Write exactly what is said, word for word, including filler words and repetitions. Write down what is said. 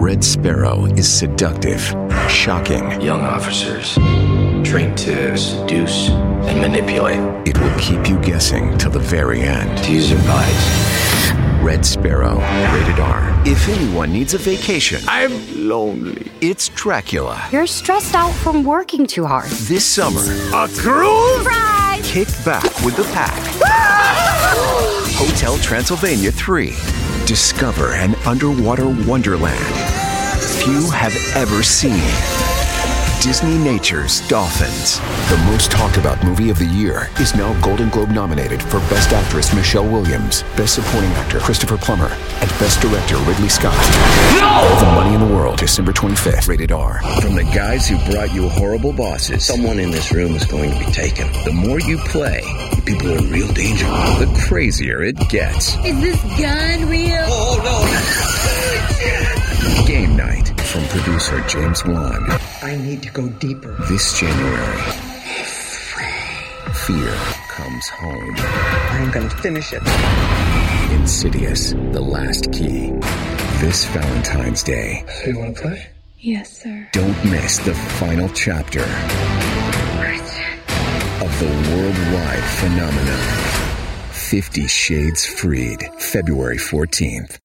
Red Sparrow is seductive, shocking. Young officers trained to seduce and manipulate. It will keep you guessing till the very end. To use their bodies. Red Sparrow, rated R. If anyone needs a vacation, I'm lonely. it's Dracula. You're stressed out from working too hard. This summer, A cruise? Surprise! kick back with the pack. Hotel Transylvania three. Discover an underwater wonderland few have ever seen. Disney Nature's Dolphins. The most talked about movie of the year is now Golden Globe nominated for Best Actress Michelle Williams, Best Supporting Actor Christopher Plummer, and Best Director Ridley Scott. No! All the money in the world, December twenty-fifth, rated R. From the guys who brought you horrible bosses, someone in this room is going to be taken. The more you play, people are in real danger. The crazier it gets. Is this gun real? Oh, no. Game night from producer James Wan. I need to go deeper. This January, fear comes home. I'm gonna finish it. Insidious, the last key. This Valentine's Day. So you wanna play? Yes, sir. Don't miss the final chapter of the worldwide phenomenon. Fifty Shades Freed, February fourteenth.